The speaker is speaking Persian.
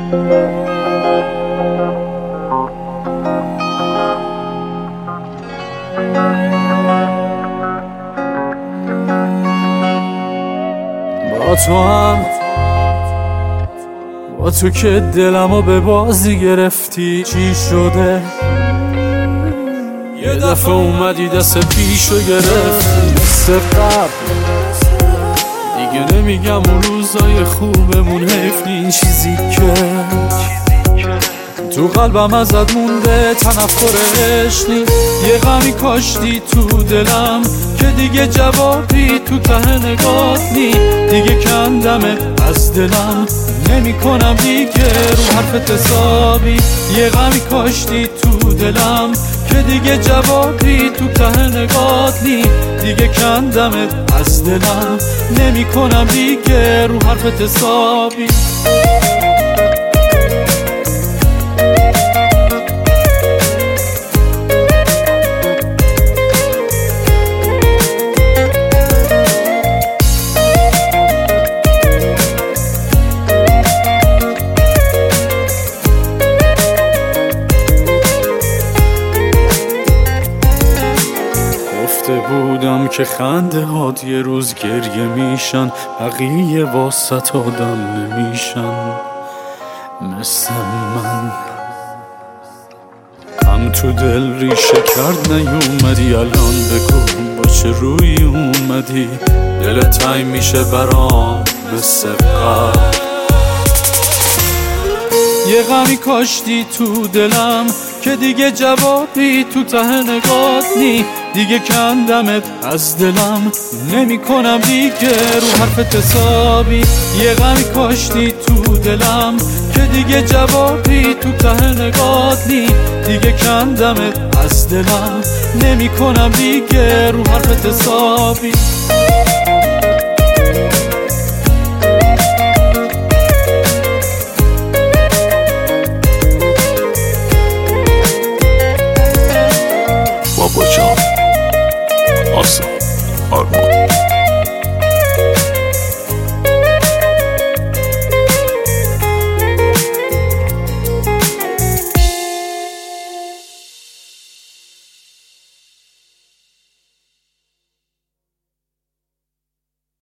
با تو که دلمو به بازی گرفتی، چی شده؟ یه دفعه اومدی دست پیشو گرفتی. مثل قبل دیگه نمیگم اون روزای خوبمون، حیف این چیزی که تو قلبم ازت مونده تنفرش نیست. یه غمی کاشتی تو دلم که دیگه جوابی تو ته نگات نی. دیگه کندمت از دلم، نمی کنم دیگه رو حرفت حسابی. یه غمی کاشتی تو دلم که دیگه جوابی تو ته نگات نی. دیگه کندمت از دلم، نمی کنم دیگه رو حرفت حسابی. بودم که خنده هات یه روز گریه میشن، بقیه واسط آدم نمیشن مثل من. هم تو دل ریشه کرد نیومدی، الان بگو با چه روی اومدی؟ دلت تنگ میشه برام مثل قبل. یه غمی کاشتی تو دلم که دیگه جوابی تو ته نگات نی. دیگه کندمت از دلم، نمی کنم دیگه رو حرفت حسابی. یه غمی کاشتی تو دلم که دیگه جوابی تو ته نگات نی. دیگه کندمت از دلم، نمی کنم دیگه رو حرفت حسابی.